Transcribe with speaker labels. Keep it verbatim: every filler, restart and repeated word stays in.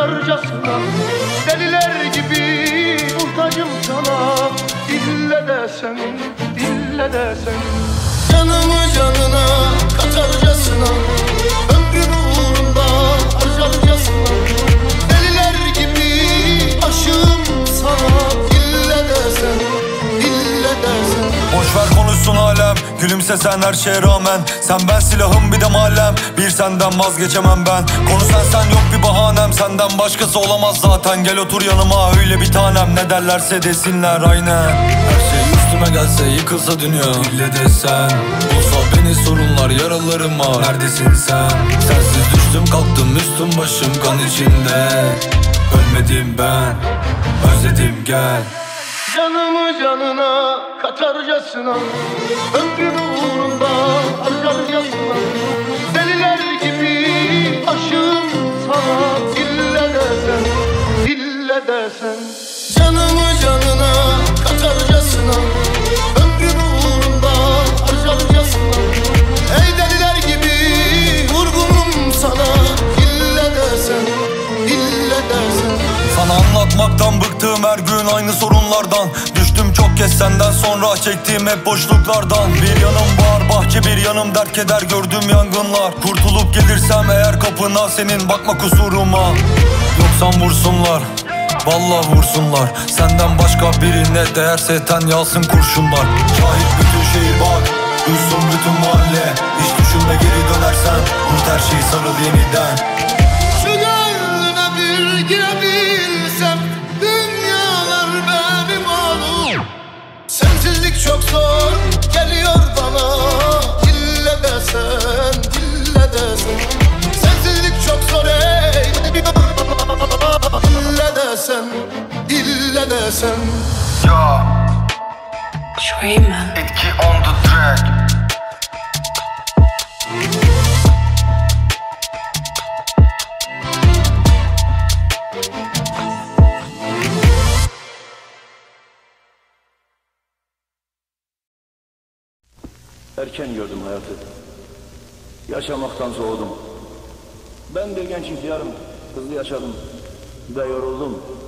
Speaker 1: katarcasına. Deliler gibi muhtacım sana, ille desen, ille desen. Canımı canına katarcasına, ömrümü uğrunda harcarcasına. Deliler gibi aşığım sana, ille desen, ille desen.
Speaker 2: Boşver konuşsun alem, gülümsesen her şeye rağmen. Sen ben silahım bir de mahallem, bir senden vazgeçemem ben. Konu sen sen yok bir bahanem, senden başkası olamaz zaten. Gel otur yanıma öyle bir tanem, ne derlerse desinler aynen. Her şey üstüme gelse yıkılsa dünya, ille de sen. Bulsa beni sorunlar yaralarıma, neredesin sen? Sensiz düştüm kalktım üstüm başım kan içinde. Ölmedim ben, özledim gel.
Speaker 1: Canımı canına katarcasına, ömrümü uğrunda harcarcasına. Deliler gibi aşığım sana, ille desen, ille desen. Canımı canına katarcasına, ömrümü uğrunda harcarcasına. Ey deliler gibi vurgunum sana, ille desen, ille desen.
Speaker 2: Sana anlatmaktan bıktım her gün aynı sorunlardan. Düştüm çok kez senden sonra çektiğim hep boşluklardan. Bir yanım bağır bahçe bir yanım dert keder gördüğüm yangınlar. Kurtulup gelirsem eğer kapına senin bakma kusuruma. Yoksan vursunlar, vallahi vursunlar. Senden başka birine değerse ten yalsın kurşunlar. Şahit bütün şehir bak, duysun bütün mahalle. Hiç düşünme geri dönersen, unut her şeyi sarıl yeniden.
Speaker 1: Şu gönlüne bir girebilsem, dünyalar benim olur. Sensizlik çok zor geliyor bana, ille desen, ille desen. Sensizlik çok zor ey, ille desen, ille desen.
Speaker 3: Yo,
Speaker 4: Dreamer.
Speaker 3: etki on the track.
Speaker 5: Erken gördüm hayatı, yaşamaktan soğudum. Ben bir genç ihtiyarım, hızlı yaşadım ve yoruldum.